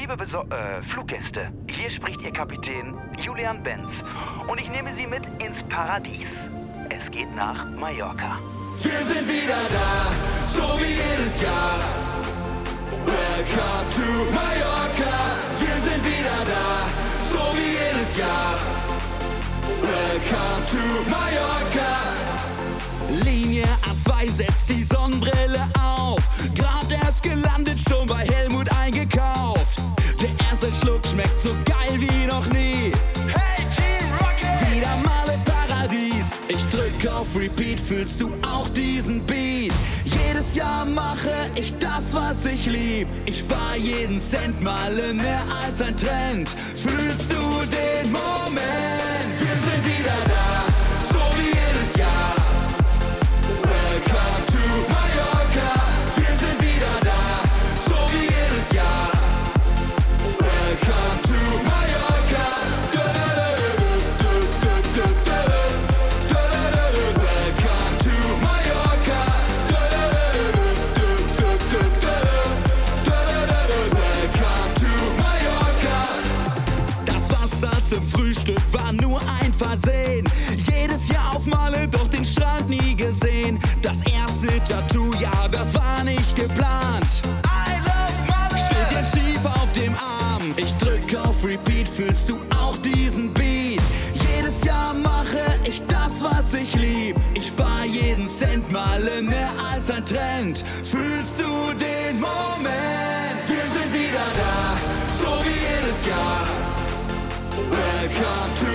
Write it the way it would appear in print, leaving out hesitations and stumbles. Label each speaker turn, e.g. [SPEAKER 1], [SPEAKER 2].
[SPEAKER 1] Liebe Fluggäste, hier spricht Ihr Kapitän Julian Benz und ich nehme Sie mit ins Paradies. Es geht nach Mallorca.
[SPEAKER 2] Wir sind wieder da, so wie jedes Jahr. Welcome to Mallorca. Wir sind wieder da, so wie jedes Jahr. Welcome to Mallorca. Linie A2 setzt die Sonnenbrille auf. Grad erst gelandet, schon bei Helmut eingekauft. Der erste Schluck schmeckt so geil wie noch nie.
[SPEAKER 1] Hey Team Rocket!
[SPEAKER 2] Wieder mal im Paradies. Ich drück auf Repeat, fühlst du auch diesen Beat? Jedes Jahr mache ich das, was ich lieb. Ich spar jeden Cent, male mehr als ein Trend. Fühlst du den Moment? Wir sind wieder da, so wie jedes Jahr. Welcome to Mallorca. Wir sind wieder da, so wie jedes Jahr. Welcome to Mallorca. Welcome to Mallorca. Welcome to Mallorca. Das Wasser zum Frühstück war nur ein Versehen. Jedes Jahr auf Malle, doch den Strand nie gesehen. Das erste Tattoo, ja, das war nicht geplant.
[SPEAKER 1] I love Malle!
[SPEAKER 2] Steht jetzt schief auf dem Arm. Ich drück auf Repeat, fühlst du auch diesen Beat? Jedes Jahr mache ich das, was ich lieb. Ich spar jeden Cent, male mehr als ein Trend. Fühlst du den Moment? Wir sind wieder da, so wie jedes Jahr. Welcome to